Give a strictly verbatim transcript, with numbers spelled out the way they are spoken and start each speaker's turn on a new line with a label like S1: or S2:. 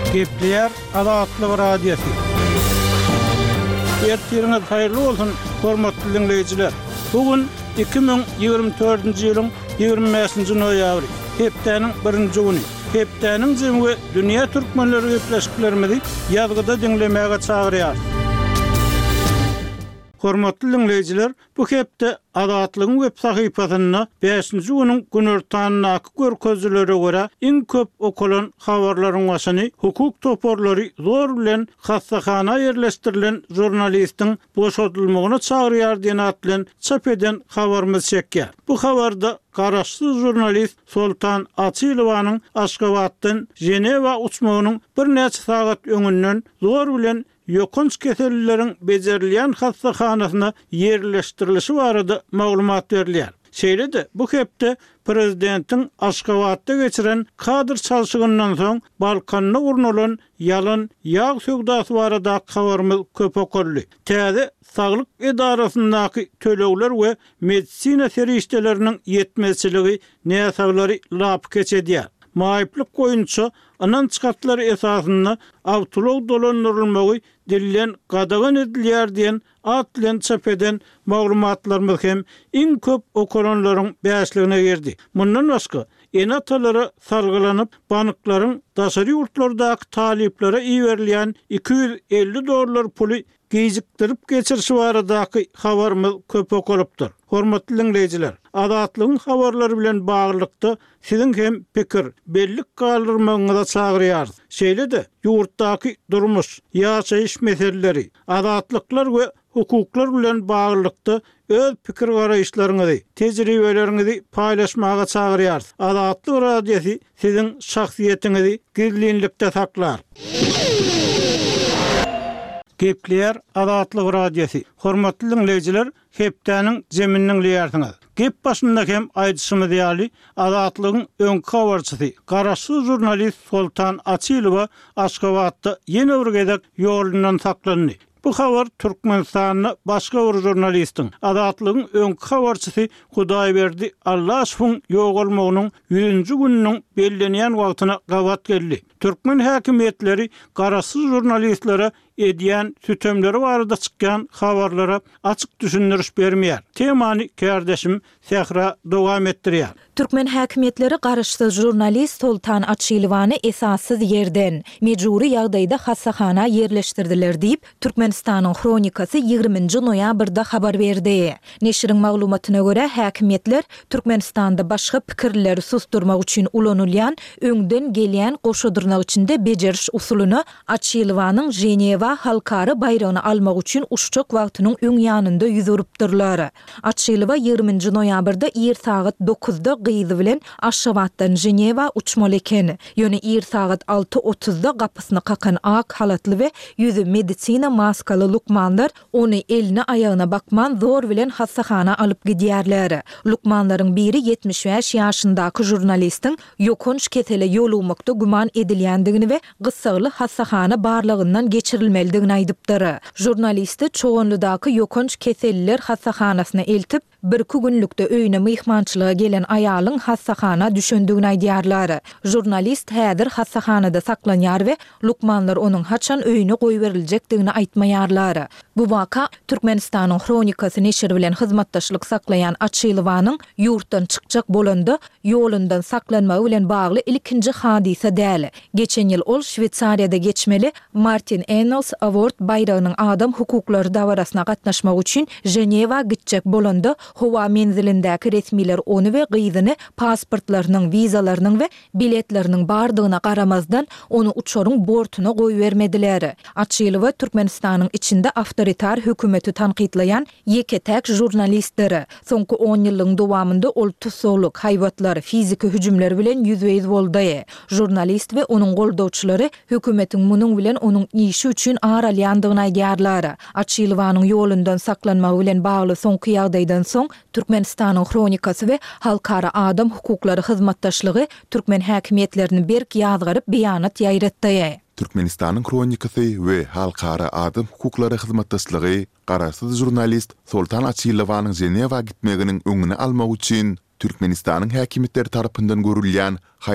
S1: Gepler Adatlı Radyosu. Ertiriniz hayırlı olsun, hormatly dinleyijiler. Bugün iki bin ýygrimi dördünji ýylyň ýygrimi beşinji noýabry, hepdeniň birinji güni. Hepdeniň jemgy dünýä türkmenleri gepleşiklerimizi ýazgyda dinlemäge çagyrýar. Hormatly dinleyijiler, bu hepde Adatlyň web sahypasyna beşinji güniň günortanyna görkezlere görä iň köp okulan habarlaryň başyny hukuk toporlary zor bilen hassahana ýerleşdirilen jurnalistiň boşadylmagyna çagyrýar diýen atlan çap eden habarymyz çekýär. Bu habarda garaşsyz jurnalist Sultan Açylowanyň Aşgabatdan Jenewa uçmagynyň bir neçe sagat öňünden zor bilen ýokunç kesellilerin bejerilýän hassahanasyna ýerleşdirilişi barada maglumat berilýär. Şeýle-de bu hepde prezidentiň Aşgabatda geçiren kadr çalşygyndan soň Balkanyna urnulan ýalan ýağ söwdasy barada habarymyz köp okurly. Täze saglyk edarasyndaky tölegler we medisina serişdeleriniň ýetmezçiligi näsaglary lap keçedýär. Maýyplyk goýunça anan çykatlar esasyny awtolog dolandyrylmagy dililen gadagan edilýär diýen atlan çap eden maglumatlarymyz hem iň köp okulanlaryň beşligine girdi. Mundan başga enatalara sargylanyp banklaryň daşary ýurtlardaky talyplere iýerilýän iki yüz elli dollar puly gejikdirip geçirişi baradaky habarymyz köp okulypdyr. Hormatly dinleyijiler, Adatlyň habarlary bilen baglykda siziň hem pikir, bellik galdyrmagyňyza çagyrýar. Şeýle-de ýurtdaky durmuş, ýaşaýyş meseleleri, adatlyklar we hukuklar bilen baglykda öz pikir garaýşlaryňyzy, tejribeleriňizi paýlaşmaga çagyrýar. Adatly Radiosu siziň şahsiýetinizi gizlinlikde saklar. Gepler Adatly Radiosu. Hormatly dinleyijiler, hepdeniň jeminiň liýarsyňyz. Gep başynda hem aýdyşymy diýäli, Adatlygyň öňki habarçysy, garaşsyz jurnalist Sultan Açylowa Aşgabatda ýene bir gezek ýolundan saklandy. Bu habar Türkmenistanyň başga bir jurnalistiň, Adatlygyň öňki habarçysy Hudaýberdi Allaşowyň ýogalmagynyň yüzüncü gününiň bellenýän wagtyna gawat geldi. Türkmen häkimetleri garaşsyz jurnalistlere edýän sütemleri barada çykýan habarlara açyk düşündiriş bermeýär. Temany kardeşim Sehra dowam etdirýär.
S2: Türkmen häkimetleri garaşsyz jurnalist Sultan Açylowany esassız ýerden mejburi ýagdaýda hassahana ýerleşdirdiler diýip Türkmenistanyň Kronikasy ýygrimiňji noýabrda habar berdi. Neşriň maglumatyna görä häkimetler Türkmenistanda başga pikirleri susturmak üçin ulanylýan öňden gelýän goşadyrnak içinde bejeriş usulyny Açylowanyň Jenewa halkary bayragyny almak üçin uşçak wagtynyň öň ýanynda ýüzüripdirler. Açylowa ýygrimiňji noýabrda ýer sagat dokuzda gyzy bilen Aşgabatdan Jenewa uçmaly eken. Ýöne ýer sagat alty otuzda gapysyny kakan ak halatly we ýüzi medisina maskaly lukmanlar ony eline aýagyna bakman zor bilen hassahana alyp gidýärler. Lukmanlaryň biri ýetmiş beş ýaşyndaky jurnalistiň ýokunç kesele ýolumakda guman edilýändigini we gysgaly hassahana barlygyndan geçirilmeligini aýdypdyr. Jurnalisti çoğunludaky ýokunç keselliler hassahanasyna eltip bir-iki günlükde öýüne myhmançylyga gelen aýalyň hassahana düşündigini aýdýarlar. Jurnalist häzir hassahanada saklanýar we lukmanlar onuň haçan öýüne goýberilejekdigini aýtmaýarlar. Bu waka Türkmenistanyň Kronikasy neşri bilen hyzmatdaşlyk saklayan Açylowanyň ýurtdan çykjak bolanda ýolundan saklanmagy bilen bagly ilkinji hadisa däl. Geçen ýyl ol Şwetsariýada geçmeli Martin Ennals Award bayragynyň adam hukuklary dawarasyna gatnaşmak üçin Jenewa gitjek bolanda howa menzilindäki resmiler ony we gyzyny pasportlarynyň, vizalarynyň we biletleriniň bardygyna garamazdan ony uçaryň bortuna goýbermediler. Açylowa Türkmenistanyň içinde awtoritar hökümeti tanqidlayan ýeke-täk jurnalistleri soňky on ýylyň dowamında ol tusoluk, haýwatlar, fiziki hüjümler bilen ýüzbeýiz boldy. Jurnalist we onuň goldawçylary hökümetiň munyň bilen onuň işi üçin aralýandygyny aýdýarlar. Açylowanyň ýolundan saklanmagy bilen bagly soňky ýagdaýdan soň Türkmenistanyň Kronikasy we halkara adam hukuklary hyzmatdaşlygy Türkmen häkimetlerini berk ýazgaryp beýanat ýaýratdy.
S3: Türkmenistanyň Kronikasy we halkara adam hukuklary hyzmatdaşlygy garaşsyz jurnalist Sultan Açylowanyň Jenewa gitmeginiň öňüne almak üçin Türkmenistanyň häkimetleri tarapyndan görülýän